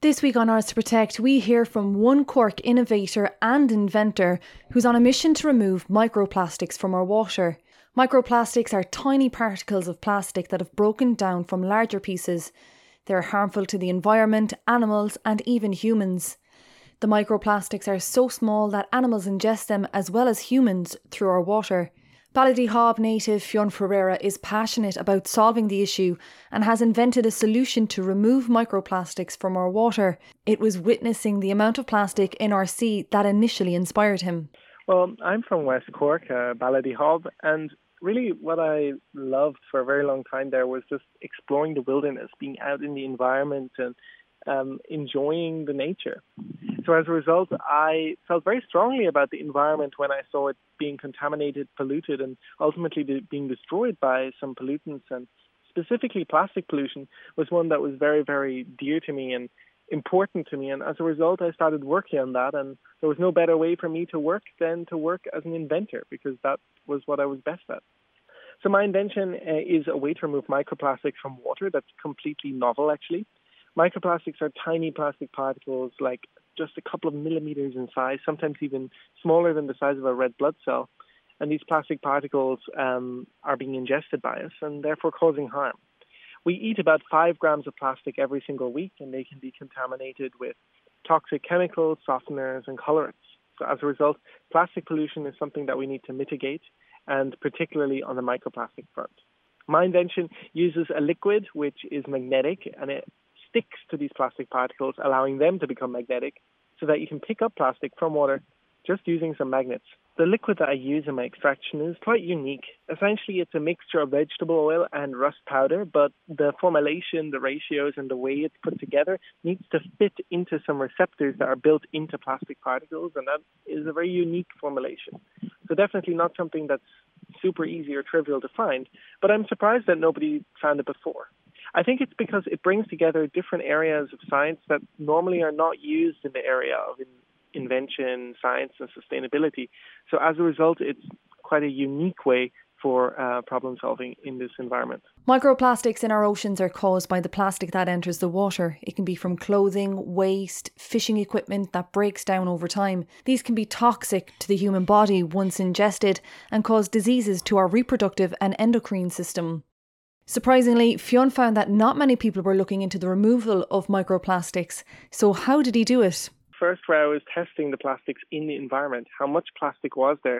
This week on Ours to Protect, we hear from one Cork innovator and inventor who's on a mission to remove microplastics from our water. Microplastics are tiny particles of plastic that have broken down from larger pieces. They're harmful to the environment, animals and even humans. The microplastics are so small that animals ingest them as well as humans through our water. Ballydehob native Fionn Ferreira is passionate about solving the issue and has invented a solution to remove microplastics from our water. It was witnessing the amount of plastic in our sea that initially inspired him. Well, I'm from West Cork, Ballydehob, and really what I loved for a very long time there was just exploring the wilderness, being out in the environment and enjoying the nature. So as a result, I felt very strongly about the environment when I saw it being contaminated, polluted, and ultimately being destroyed by some pollutants. And specifically plastic pollution was one that was very, very dear to me and important to me. And as a result, I started working on that. And there was no better way for me to work than to work as an inventor, because that was what I was best at. So my invention is a way to remove microplastics from water that's completely novel, actually. Microplastics are tiny plastic particles, like just a couple of millimeters in size, sometimes even smaller than the size of a red blood cell. And these plastic particles are being ingested by us and therefore causing harm. We eat about 5 grams of plastic every single week, and they can be contaminated with toxic chemicals, softeners, and colorants. So as a result, plastic pollution is something that we need to mitigate, and particularly on the microplastic front. My invention uses a liquid which is magnetic, and it sticks to these plastic particles, allowing them to become magnetic so that you can pick up plastic from water just using some magnets. The liquid that I use in my extraction is quite unique. Essentially, it's a mixture of vegetable oil and rust powder, but the formulation, the ratios, and the way it's put together needs to fit into some receptors that are built into plastic particles, and that is a very unique formulation. So definitely not something that's super easy or trivial to find, but I'm surprised that nobody found it before. I think it's because it brings together different areas of science that normally are not used in the area of invention, science, and sustainability. So as a result, it's quite a unique way for problem solving in this environment. Microplastics in our oceans are caused by the plastic that enters the water. It can be from clothing, waste, fishing equipment that breaks down over time. These can be toxic to the human body once ingested and cause diseases to our reproductive and endocrine system. Surprisingly, Fionn found that not many people were looking into the removal of microplastics. So how did he do it? First, where I was testing the plastics in the environment, how much plastic was there,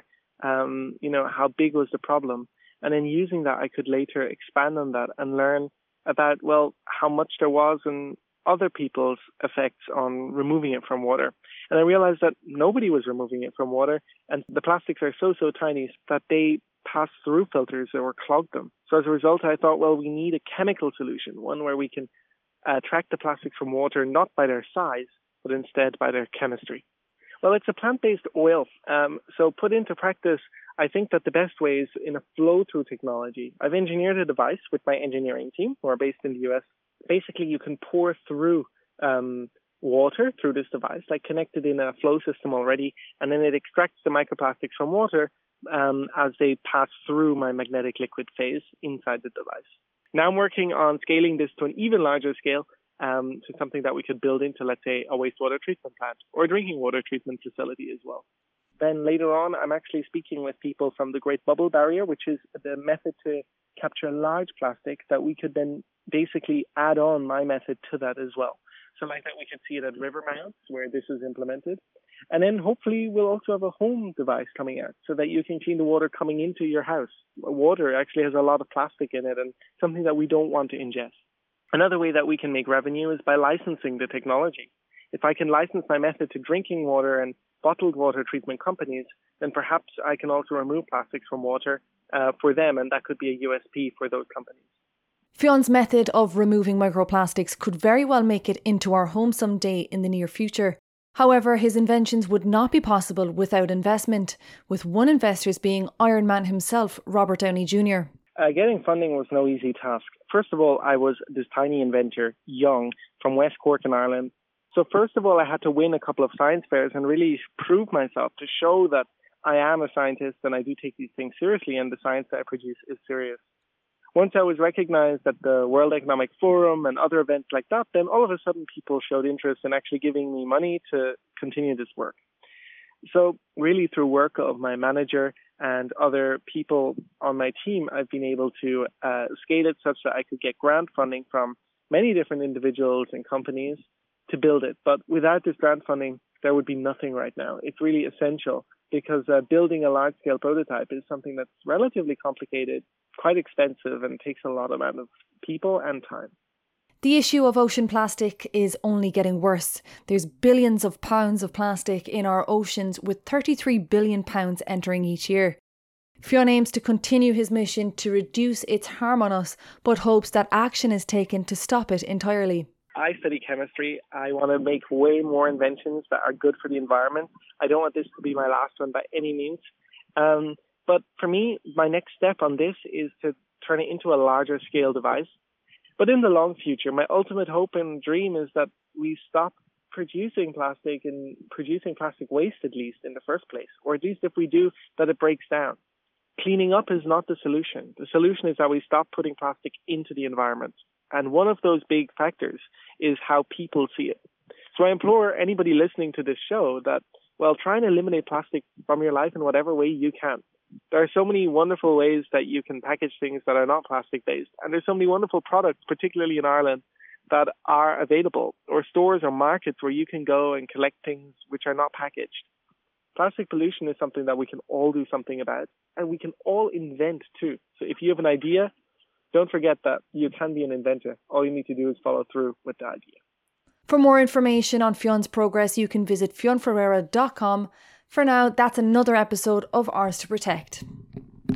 how big was the problem? And then using that, I could later expand on that and learn about, how much there was and other people's effects on removing it from water. And I realized that nobody was removing it from water, and the plastics are so tiny that they pass through filters or clog them. So as a result, I thought, we need a chemical solution, one where we can track the plastics from water not by their size, but instead by their chemistry. Well, it's a plant-based oil. So put into practice, I think that the best way is in a flow-through technology. I've engineered a device with my engineering team who are based in the US. Basically, you can pour through water through this device, like connected in a flow system already, and then it extracts the microplastics from water as they pass through my magnetic liquid phase inside the device. Now I'm working on scaling this to an even larger scale, to something that we could build into, let's say, a wastewater treatment plant or a drinking water treatment facility as well. Then later on, I'm actually speaking with people from the Great Bubble Barrier, which is the method to capture large plastic that we could then basically add on my method to that as well. So like that, we can see it at river mouths where this is implemented. And then hopefully we'll also have a home device coming out so that you can clean the water coming into your house. Water actually has a lot of plastic in it and something that we don't want to ingest. Another way that we can make revenue is by licensing the technology. If I can license my method to drinking water and bottled water treatment companies, then perhaps I can also remove plastics from water for them, and that could be a USP for those companies. Fionn's method of removing microplastics could very well make it into our home someday in the near future. However, his inventions would not be possible without investment, with one investor being Iron Man himself, Robert Downey Jr. Getting funding was no easy task. First of all, I was this tiny inventor, young, from West Cork in Ireland. So first of all, I had to win a couple of science fairs and really prove myself to show that I am a scientist and I do take these things seriously and the science that I produce is serious. Once I was recognized at the World Economic Forum and other events like that, then all of a sudden people showed interest in actually giving me money to continue this work. So really through work of my manager and other people on my team, I've been able to scale it such that I could get grant funding from many different individuals and companies to build it. But without this grant funding, there would be nothing right now. It's really essential because building a large-scale prototype is something that's relatively complicated, quite expensive, and takes a lot amount of people and time. The issue of ocean plastic is only getting worse. There's billions of pounds of plastic in our oceans, with £33 billion entering each year. Fionn aims to continue his mission to reduce its harm on us, but hopes that action is taken to stop it entirely. I study chemistry. I want to make way more inventions that are good for the environment. I don't want this to be my last one by any means. But for me, my next step on this is to turn it into a larger scale device. But in the long future, my ultimate hope and dream is that we stop producing plastic and producing plastic waste, at least in the first place, or at least if we do, that it breaks down. Cleaning up is not the solution. The solution is that we stop putting plastic into the environment. And one of those big factors is how people see it. So I implore anybody listening to this show that, well, try and eliminate plastic from your life in whatever way you can. There are so many wonderful ways that you can package things that are not plastic-based. And there's so many wonderful products, particularly in Ireland, that are available, or stores or markets where you can go and collect things which are not packaged. Plastic pollution is something that we can all do something about, and we can all invent too. So if you have an idea, don't forget that you can be an inventor. All you need to do is follow through with the idea. For more information on Fionn's progress, you can visit fionnferreira.com. For now, that's another episode of Ours to Protect.